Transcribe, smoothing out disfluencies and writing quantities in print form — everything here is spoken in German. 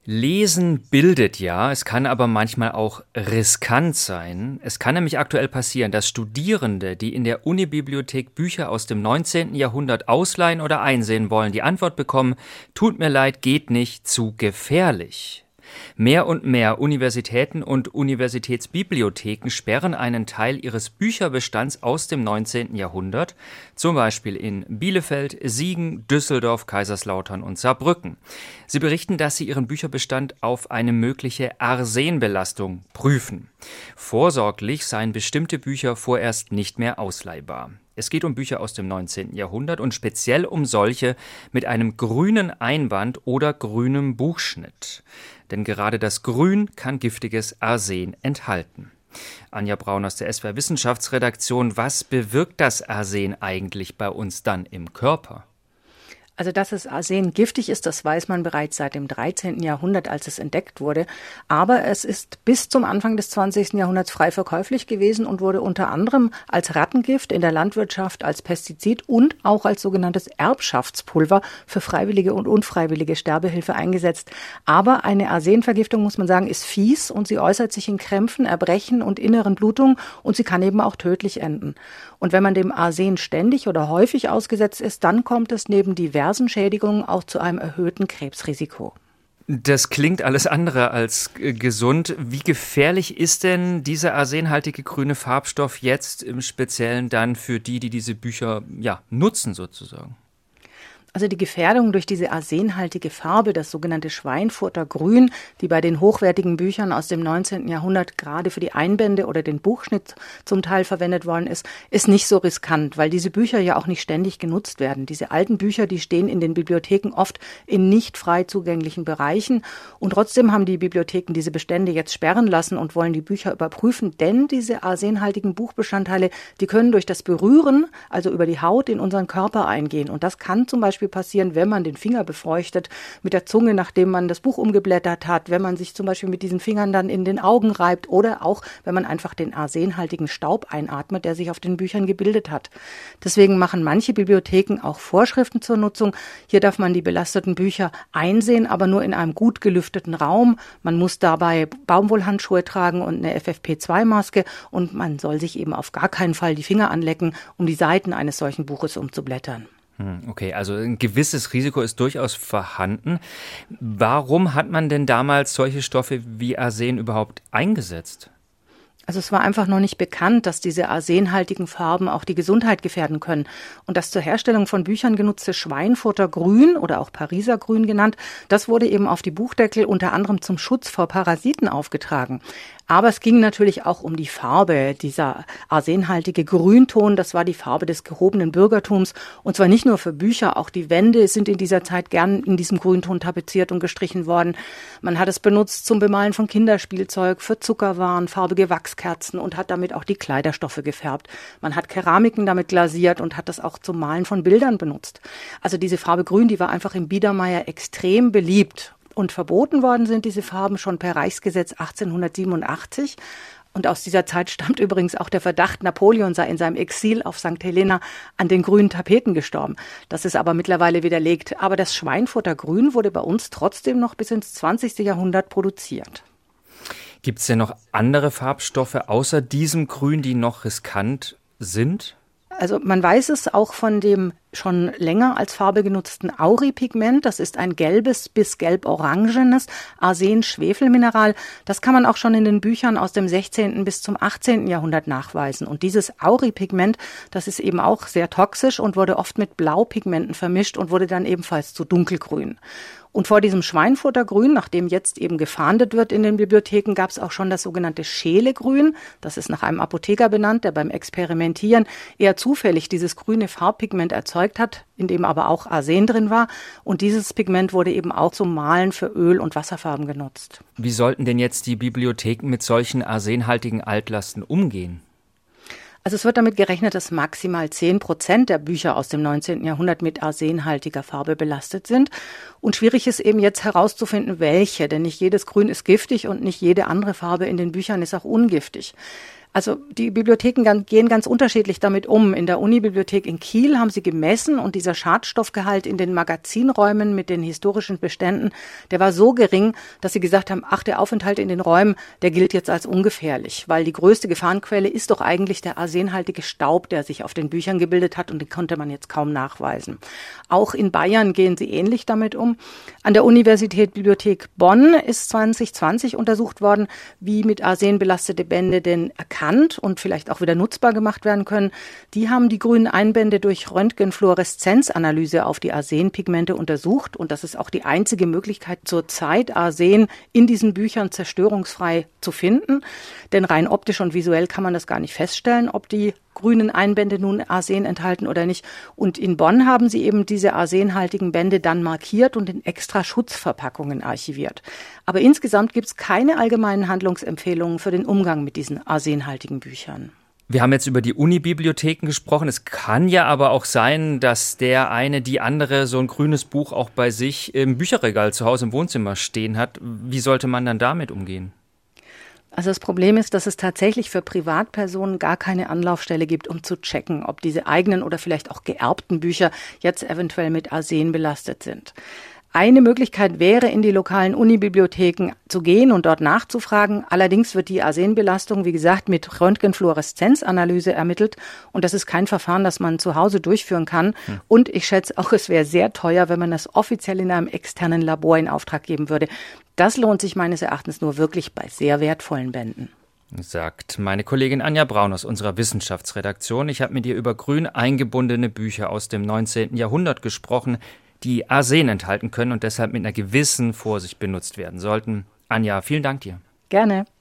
Lesen bildet ja, es kann aber manchmal auch riskant sein. Es kann nämlich aktuell passieren, dass Studierende, die in der Unibibliothek Bücher aus dem 19. Jahrhundert ausleihen oder einsehen wollen, die Antwort bekommen: Tut mir leid, geht nicht, zu gefährlich. Mehr und mehr Universitäten und Universitätsbibliotheken sperren einen Teil ihres Bücherbestands aus dem 19. Jahrhundert, zum Beispiel in Bielefeld, Siegen, Düsseldorf, Kaiserslautern und Saarbrücken. Sie berichten, dass sie ihren Bücherbestand auf eine mögliche Arsenbelastung prüfen. Vorsorglich seien bestimmte Bücher vorerst nicht mehr ausleihbar. Es geht um Bücher aus dem 19. Jahrhundert und speziell um solche mit einem grünen Einband oder grünem Buchschnitt. Denn gerade das Grün kann giftiges Arsen enthalten. Anja Braun aus der SWR Wissenschaftsredaktion, was bewirkt das Arsen eigentlich bei uns dann im Körper? Also, dass das Arsen giftig ist, das weiß man bereits seit dem 13. Jahrhundert, als es entdeckt wurde. Aber es ist bis zum Anfang des 20. Jahrhunderts frei verkäuflich gewesen und wurde unter anderem als Rattengift in der Landwirtschaft, als Pestizid und auch als sogenanntes Erbschaftspulver für freiwillige und unfreiwillige Sterbehilfe eingesetzt. Aber eine Arsenvergiftung, muss man sagen, ist fies und sie äußert sich in Krämpfen, Erbrechen und inneren Blutungen und sie kann eben auch tödlich enden. Und wenn man dem Arsen ständig oder häufig ausgesetzt ist, dann kommt es neben diversen Schädigungen auch zu einem erhöhten Krebsrisiko. Das klingt alles andere als gesund. Wie gefährlich ist denn dieser arsenhaltige grüne Farbstoff jetzt im Speziellen dann für die diese Bücher nutzen sozusagen? Also die Gefährdung durch diese arsenhaltige Farbe, das sogenannte Schweinfurter Grün, die bei den hochwertigen Büchern aus dem 19. Jahrhundert gerade für die Einbände oder den Buchschnitt zum Teil verwendet worden ist nicht so riskant, weil diese Bücher ja auch nicht ständig genutzt werden. Diese alten Bücher, die stehen in den Bibliotheken oft in nicht frei zugänglichen Bereichen und trotzdem haben die Bibliotheken diese Bestände jetzt sperren lassen und wollen die Bücher überprüfen, denn diese arsenhaltigen Buchbestandteile, die können durch das Berühren, also über die Haut, in unseren Körper eingehen und das kann zum Beispiel passieren, wenn man den Finger befeuchtet mit der Zunge, nachdem man das Buch umgeblättert hat, wenn man sich zum Beispiel mit diesen Fingern dann in den Augen reibt oder auch, wenn man einfach den arsenhaltigen Staub einatmet, der sich auf den Büchern gebildet hat. Deswegen machen manche Bibliotheken auch Vorschriften zur Nutzung. Hier darf man die belasteten Bücher einsehen, aber nur in einem gut gelüfteten Raum. Man muss dabei Baumwollhandschuhe tragen und eine FFP2-Maske und man soll sich eben auf gar keinen Fall die Finger anlecken, um die Seiten eines solchen Buches umzublättern. Okay, also ein gewisses Risiko ist durchaus vorhanden. Warum hat man denn damals solche Stoffe wie Arsen überhaupt eingesetzt? Also es war einfach noch nicht bekannt, dass diese arsenhaltigen Farben auch die Gesundheit gefährden können. Und das zur Herstellung von Büchern genutzte Schweinfurter Grün oder auch Pariser Grün genannt, das wurde eben auf die Buchdeckel unter anderem zum Schutz vor Parasiten aufgetragen. Aber es ging natürlich auch um die Farbe. Dieser arsenhaltige Grünton, das war die Farbe des gehobenen Bürgertums. Und zwar nicht nur für Bücher, auch die Wände sind in dieser Zeit gern in diesem Grünton tapeziert und gestrichen worden. Man hat es benutzt zum Bemalen von Kinderspielzeug, für Zuckerwaren, farbige Wachskerzen und hat damit auch die Kleiderstoffe gefärbt. Man hat Keramiken damit glasiert und hat das auch zum Malen von Bildern benutzt. Also diese Farbe Grün, die war einfach im Biedermeier extrem beliebt. Und verboten worden sind diese Farben schon per Reichsgesetz 1887. Und aus dieser Zeit stammt übrigens auch der Verdacht, Napoleon sei in seinem Exil auf St. Helena an den grünen Tapeten gestorben. Das ist aber mittlerweile widerlegt. Aber das Schweinfurter Grün wurde bei uns trotzdem noch bis ins 20. Jahrhundert produziert. Gibt es denn noch andere Farbstoffe außer diesem Grün, die noch riskant sind? Also man weiß es auch von dem schon länger als Farbe genutzten Auripigment. Das ist ein gelbes bis gelb-orangenes Arsen-Schwefelmineral. Das kann man auch schon in den Büchern aus dem 16. bis zum 18. Jahrhundert nachweisen. Und dieses Auripigment, das ist eben auch sehr toxisch und wurde oft mit Blaupigmenten vermischt und wurde dann ebenfalls zu dunkelgrün. Und vor diesem Schweinfurter Grün, nach dem jetzt eben gefahndet wird in den Bibliotheken, gab es auch schon das sogenannte Scheelegrün. Das ist nach einem Apotheker benannt, der beim Experimentieren eher zufällig dieses grüne Farbpigment erzeugt hat, in dem aber auch Arsen drin war. Und dieses Pigment wurde eben auch zum Malen für Öl- und Wasserfarben genutzt. Wie sollten denn jetzt die Bibliotheken mit solchen arsenhaltigen Altlasten umgehen? Also es wird damit gerechnet, dass maximal 10% der Bücher aus dem 19. Jahrhundert mit arsenhaltiger Farbe belastet sind. Und schwierig ist eben jetzt herauszufinden, welche, denn nicht jedes Grün ist giftig und nicht jede andere Farbe in den Büchern ist auch ungiftig. Also die Bibliotheken gehen ganz unterschiedlich damit um. In der Unibibliothek in Kiel haben sie gemessen und dieser Schadstoffgehalt in den Magazinräumen mit den historischen Beständen, der war so gering, dass sie gesagt haben, ach, der Aufenthalt in den Räumen, der gilt jetzt als ungefährlich, weil die größte Gefahrenquelle ist doch eigentlich der arsenhaltige Staub, der sich auf den Büchern gebildet hat und den konnte man jetzt kaum nachweisen. Auch in Bayern gehen sie ähnlich damit um. An der Universität Bibliothek Bonn ist 2020 untersucht worden, wie mit Arsen belastete Bände denn erkannt und vielleicht auch wieder nutzbar gemacht werden können. Die haben die grünen Einbände durch Röntgenfluoreszenzanalyse auf die Arsenpigmente untersucht und das ist auch die einzige Möglichkeit zurzeit, Arsen in diesen Büchern zerstörungsfrei zu finden. Denn rein optisch und visuell kann man das gar nicht feststellen, ob die grünen Einbände nun Arsen enthalten oder nicht. Und in Bonn haben sie eben diese arsenhaltigen Bände dann markiert und in extra Schutzverpackungen archiviert. Aber insgesamt gibt es keine allgemeinen Handlungsempfehlungen für den Umgang mit diesen arsenhaltigen Büchern. Wir haben jetzt über die Unibibliotheken gesprochen. Es kann ja aber auch sein, dass die andere so ein grünes Buch auch bei sich im Bücherregal zu Hause im Wohnzimmer stehen hat. Wie sollte man dann damit umgehen? Also das Problem ist, dass es tatsächlich für Privatpersonen gar keine Anlaufstelle gibt, um zu checken, ob diese eigenen oder vielleicht auch geerbten Bücher jetzt eventuell mit Arsen belastet sind. Eine Möglichkeit wäre, in die lokalen Unibibliotheken zu gehen und dort nachzufragen. Allerdings wird die Arsenbelastung, wie gesagt, mit Röntgenfluoreszenzanalyse ermittelt. Und das ist kein Verfahren, das man zu Hause durchführen kann. Und ich schätze auch, es wäre sehr teuer, wenn man das offiziell in einem externen Labor in Auftrag geben würde. Das lohnt sich meines Erachtens nur wirklich bei sehr wertvollen Bänden. Sagt meine Kollegin Anja Braun aus unserer Wissenschaftsredaktion. Ich habe mit ihr über grün eingebundene Bücher aus dem 19. Jahrhundert gesprochen, die Arsen enthalten können und deshalb mit einer gewissen Vorsicht benutzt werden sollten. Anja, vielen Dank dir. Gerne.